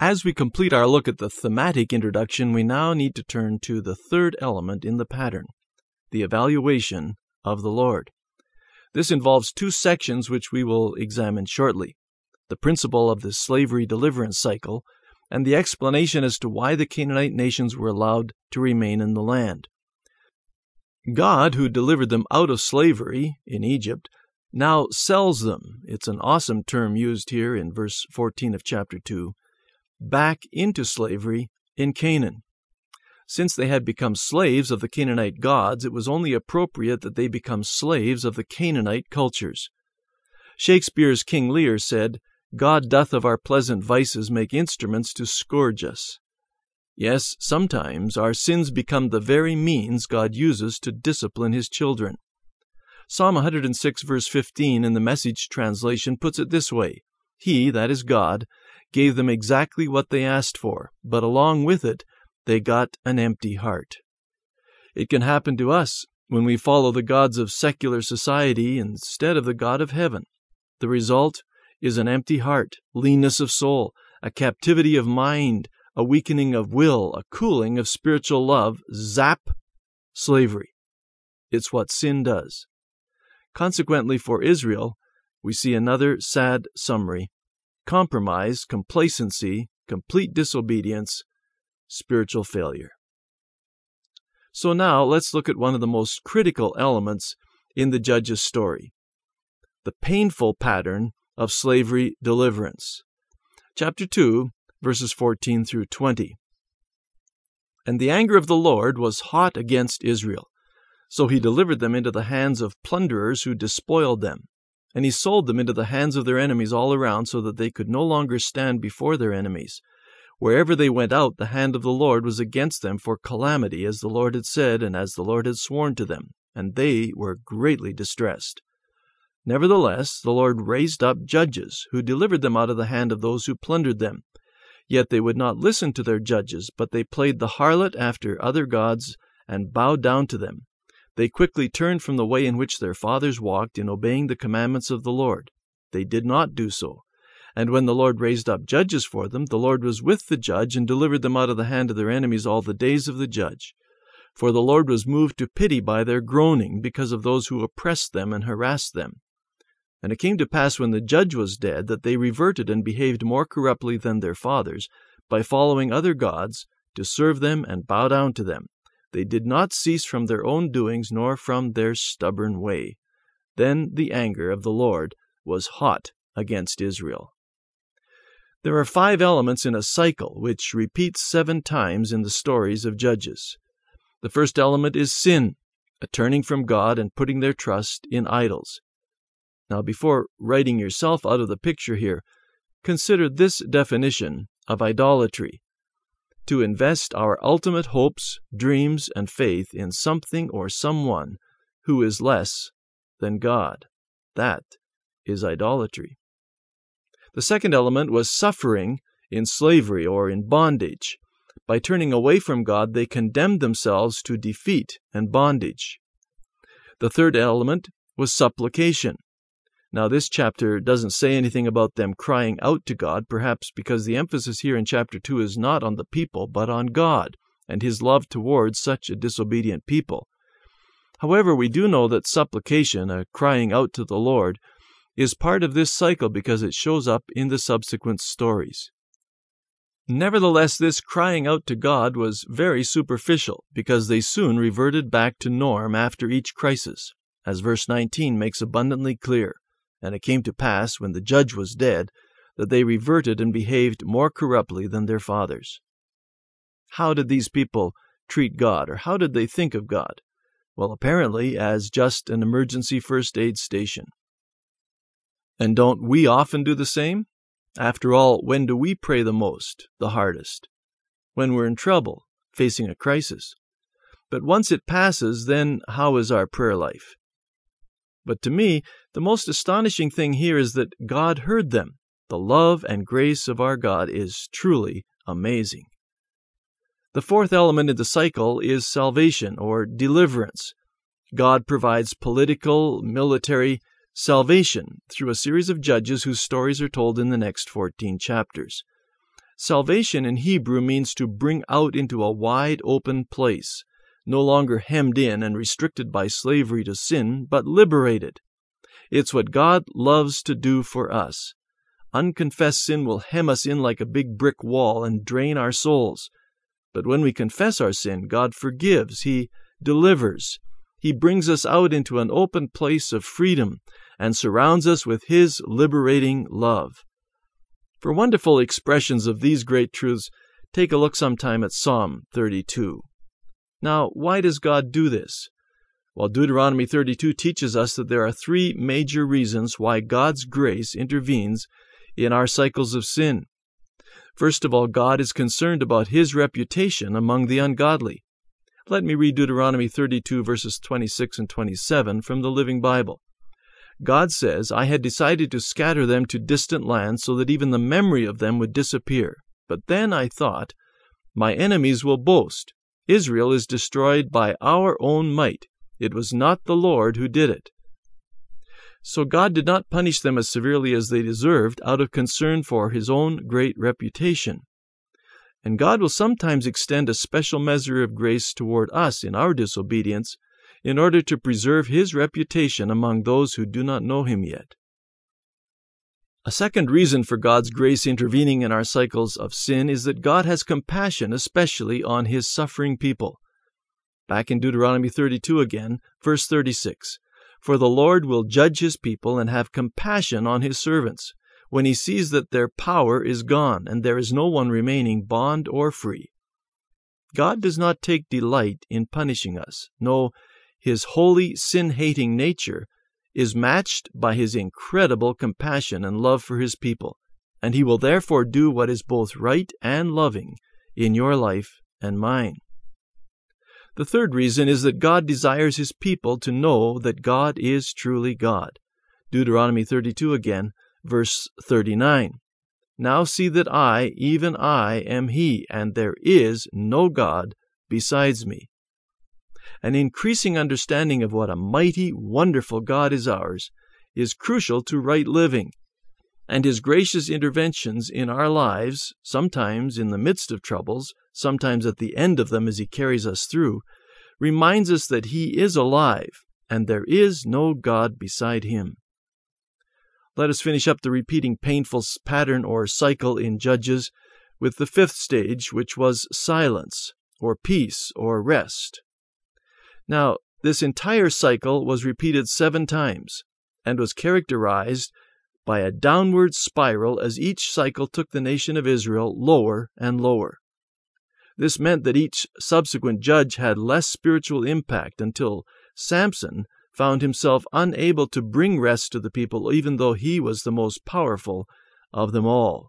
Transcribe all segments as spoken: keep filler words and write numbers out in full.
As we complete our look at the thematic introduction, we now need to turn to the third element in the pattern, the evaluation of the Lord. This involves two sections which we will examine shortly: the principle of the slavery deliverance cycle and the explanation as to why the Canaanite nations were allowed to remain in the land. God, who delivered them out of slavery in Egypt, now sells them, it's an awesome term used here in verse fourteen of chapter two, back into slavery in Canaan. Since they had become slaves of the Canaanite gods, it was only appropriate that they become slaves of the Canaanite cultures. Shakespeare's King Lear said, "God doth of our pleasant vices make instruments to scourge us." Yes, sometimes our sins become the very means God uses to discipline His children. Psalm one hundred six, verse fifteen in the Message translation puts it this way: He, that is God, gave them exactly what they asked for, but along with it, they got an empty heart. It can happen to us when we follow the gods of secular society instead of the God of heaven. The result is an empty heart, leanness of soul, a captivity of mind, a weakening of will, a cooling of spiritual love, zap, slavery. It's what sin does. Consequently, for Israel, we see another sad summary: compromise, complacency, complete disobedience, spiritual failure. So now let's look at one of the most critical elements in the Judges story: the painful pattern of slavery deliverance. Chapter two, verses fourteen through twenty. And the anger of the Lord was hot against Israel, so He delivered them into the hands of plunderers who despoiled them. And He sold them into the hands of their enemies all around, so that they could no longer stand before their enemies. Wherever they went out, the hand of the Lord was against them for calamity, as the Lord had said, and as the Lord had sworn to them, and they were greatly distressed. Nevertheless, the Lord raised up judges, who delivered them out of the hand of those who plundered them. Yet they would not listen to their judges, but they played the harlot after other gods, and bowed down to them. They quickly turned from the way in which their fathers walked in obeying the commandments of the Lord. They did not do so. And when the Lord raised up judges for them, the Lord was with the judge and delivered them out of the hand of their enemies all the days of the judge. For the Lord was moved to pity by their groaning, because of those who oppressed them and harassed them. And it came to pass, when the judge was dead, that they reverted and behaved more corruptly than their fathers, by following other gods, to serve them and bow down to them. They did not cease from their own doings, nor from their stubborn way. Then the anger of the Lord was hot against Israel. There are five elements in a cycle which repeats seven times in the stories of Judges. The first element is sin, a turning from God and putting their trust in idols. Now, before writing yourself out of the picture here, consider this definition of idolatry: to invest our ultimate hopes, dreams, and faith in something or someone who is less than God. That is idolatry. The second element was suffering in slavery or in bondage. By turning away from God, they condemned themselves to defeat and bondage. The third element was supplication. Now, this chapter doesn't say anything about them crying out to God, perhaps because the emphasis here in chapter two is not on the people, but on God and His love towards such a disobedient people. However, we do know that supplication, a crying out to the Lord, is part of this cycle because it shows up in the subsequent stories. Nevertheless, this crying out to God was very superficial, because they soon reverted back to norm after each crisis, as verse nineteen makes abundantly clear. And it came to pass, when the judge was dead, that they reverted and behaved more corruptly than their fathers. How did these people treat God, or how did they think of God? Well, apparently as just an emergency first aid station. And don't we often do the same? After all, when do we pray the most, the hardest? When we're in trouble, facing a crisis. But once it passes, then how is our prayer life? But to me, the most astonishing thing here is that God heard them. The love and grace of our God is truly amazing. The fourth element in the cycle is salvation or deliverance. God provides political, military salvation through a series of judges whose stories are told in the next fourteen chapters. Salvation in Hebrew means to bring out into a wide open place, no longer hemmed in and restricted by slavery to sin, but liberated. It's what God loves to do for us. Unconfessed sin will hem us in like a big brick wall and drain our souls. But when we confess our sin, God forgives, He delivers. He brings us out into an open place of freedom and surrounds us with His liberating love. For wonderful expressions of these great truths, take a look sometime at Psalm thirty-two. Now, why does God do this? Well, Deuteronomy thirty-two teaches us that there are three major reasons why God's grace intervenes in our cycles of sin. First of all, God is concerned about His reputation among the ungodly. Let me read Deuteronomy thirty-two, verses twenty-six and twenty-seven from the Living Bible. God says, "I had decided to scatter them to distant lands so that even the memory of them would disappear. But then I thought, my enemies will boast. Israel is destroyed by our own might. It was not the Lord who did it." So God did not punish them as severely as they deserved out of concern for His own great reputation. And God will sometimes extend a special measure of grace toward us in our disobedience in order to preserve His reputation among those who do not know Him yet. A second reason for God's grace intervening in our cycles of sin is that God has compassion, especially on His suffering people. Back in Deuteronomy thirty-two again, verse thirty-six. "For the Lord will judge His people and have compassion on His servants, when He sees that their power is gone, and there is no one remaining, bond or free." God does not take delight in punishing us. No, His holy, sin-hating nature is matched by His incredible compassion and love for His people, and He will therefore do what is both right and loving in your life and mine. The third reason is that God desires His people to know that God is truly God. Deuteronomy thirty-two again, verse thirty-nine. "Now see that I, even I, am He, and there is no God besides me." An increasing understanding of what a mighty, wonderful God is ours is crucial to right living, and His gracious interventions in our lives, sometimes in the midst of troubles, sometimes at the end of them as He carries us through, reminds us that He is alive, and there is no God beside Him. Let us finish up the repeating painful pattern or cycle in Judges with the fifth stage, which was silence, or peace, or rest. Now, this entire cycle was repeated seven times, and was characterized by a downward spiral as each cycle took the nation of Israel lower and lower. This meant that each subsequent judge had less spiritual impact until Samson found himself unable to bring rest to the people, even though he was the most powerful of them all.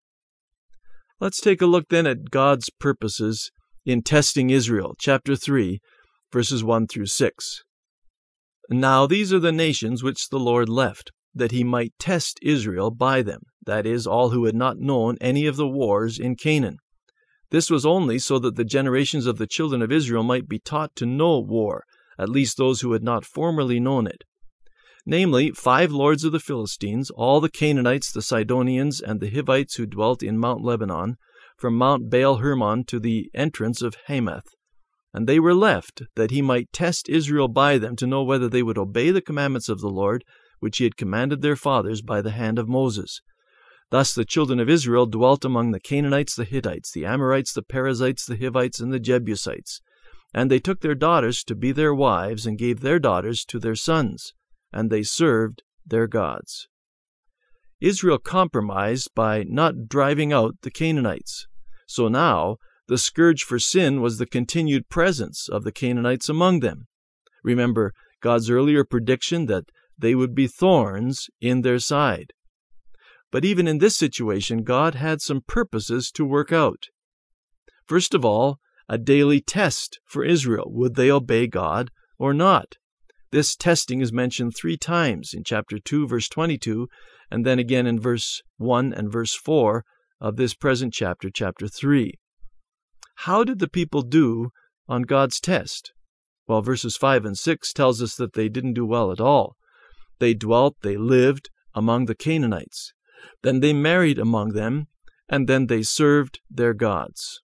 Let's take a look then at God's purposes in testing Israel, chapter three, verses one through six. "Now these are the nations which the Lord left, that He might test Israel by them, that is, all who had not known any of the wars in Canaan. This was only so that the generations of the children of Israel might be taught to know war, at least those who had not formerly known it. Namely, five lords of the Philistines, all the Canaanites, the Sidonians, and the Hivites who dwelt in Mount Lebanon, from Mount Baal-Hermon to the entrance of Hamath. And they were left, that He might test Israel by them, to know whether they would obey the commandments of the Lord, which He had commanded their fathers by the hand of Moses. Thus the children of Israel dwelt among the Canaanites, the Hittites, the Amorites, the Perizzites, the Hivites, and the Jebusites. And they took their daughters to be their wives, and gave their daughters to their sons, and they served their gods." Israel compromised by not driving out the Canaanites. So now, the scourge for sin was the continued presence of the Canaanites among them. Remember God's earlier prediction that they would be thorns in their side. But even in this situation, God had some purposes to work out. First of all, a daily test for Israel. Would they obey God or not? This testing is mentioned three times in chapter two, verse twenty-two, and then again in verse one and verse four of this present chapter, chapter three. How did the people do on God's test? Well, verses five and six tells us that they didn't do well at all. They dwelt, they lived among the Canaanites. Then they married among them, and then they served their gods.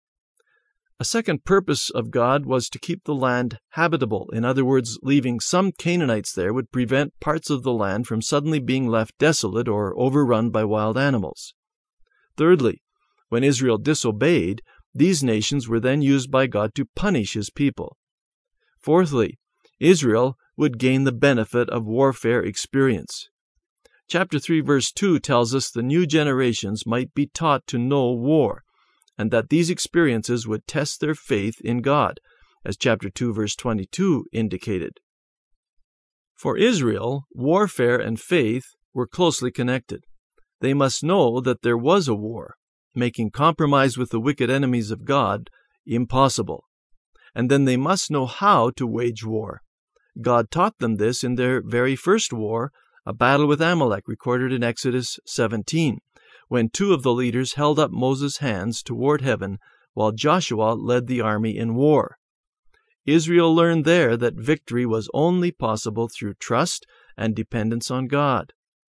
A second purpose of God was to keep the land habitable. In other words, leaving some Canaanites there would prevent parts of the land from suddenly being left desolate or overrun by wild animals. Thirdly, when Israel disobeyed, these nations were then used by God to punish his people. Fourthly, Israel would gain the benefit of warfare experience. Chapter three, verse two tells us the new generations might be taught to know war, and that these experiences would test their faith in God, as chapter two, verse twenty-two indicated. For Israel, warfare and faith were closely connected. They must know that there was a war, making compromise with the wicked enemies of God impossible. And then they must know how to wage war. God taught them this in their very first war, a battle with Amalek recorded in Exodus seventeen, when two of the leaders held up Moses' hands toward heaven while Joshua led the army in war. Israel learned there that victory was only possible through trust and dependence on God.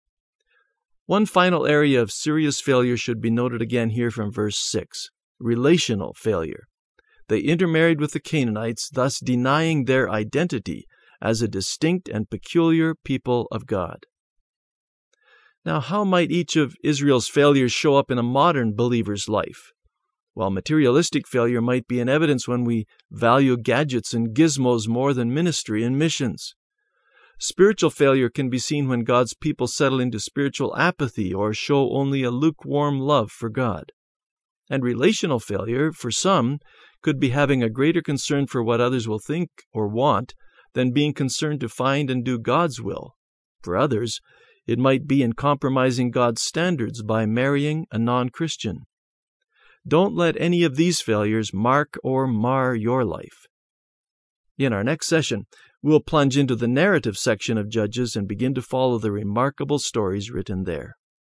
One final area of serious failure should be noted again here from verse six, relational failure. They intermarried with the Canaanites, thus denying their identity as a distinct and peculiar people of God. Now, how might each of Israel's failures show up in a modern believer's life? Well, materialistic failure might be in evidence when we value gadgets and gizmos more than ministry and missions. Spiritual failure can be seen when God's people settle into spiritual apathy or show only a lukewarm love for God. And relational failure, for some, could be having a greater concern for what others will think or want than being concerned to find and do God's will. For others, it might be in compromising God's standards by marrying a non-Christian. Don't let any of these failures mark or mar your life. In our next session, we'll plunge into the narrative section of Judges and begin to follow the remarkable stories written there.